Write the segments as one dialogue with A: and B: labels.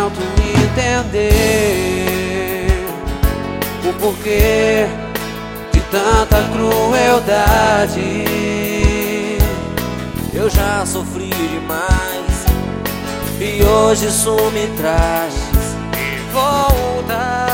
A: tento entender o porquê de tanta crueldade.
B: Eu já sofri demais e hoje isso me traz de volta.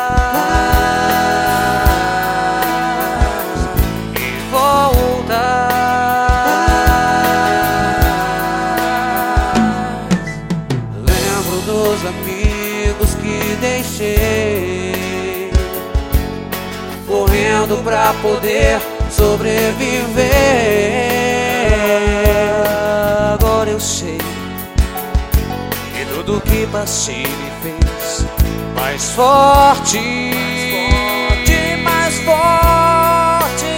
A: Lembro dos amigos que deixei, correndo pra poder sobreviver.
B: Agora eu sei que tudo que passei me fez mais forte, mais forte.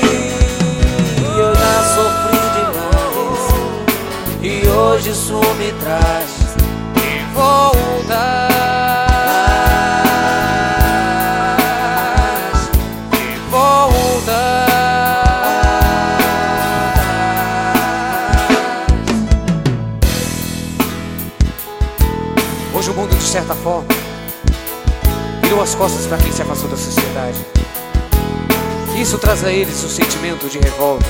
B: Eu já sofri demais e hoje isso me traz de volta.
C: Hoje o mundo, de certa forma, virou as costas para quem se afastou da sociedade. Isso traz a eles o sentimento de revolta.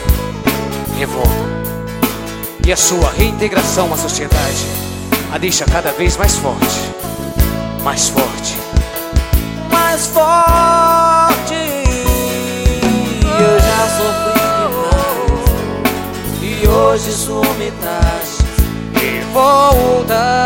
C: E a sua reintegração à sociedade a deixa cada vez mais forte. Mais forte.
B: Mais forte. Eu já sofri demais e hoje isso me traz de volta.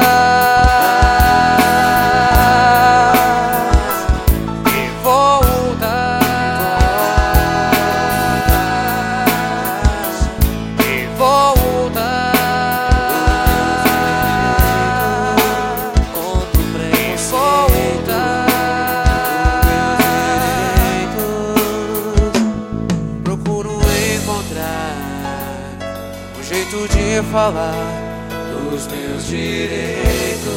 A: Um jeito de falar dos meus direitos.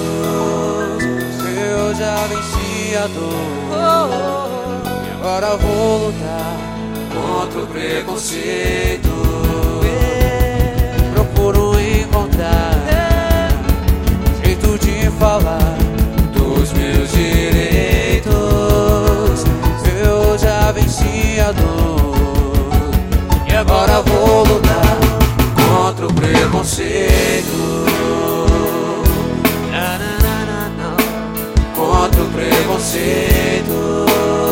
A: Eu já venci a dor e agora vou lutar contra o preconceito. Procuro encontrar um jeito de falar dos meus direitos. Eu já venci a dor e agora vou lutar contra o preconceito. Contra o preconceito.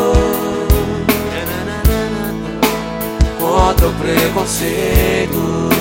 A: Contra o preconceito.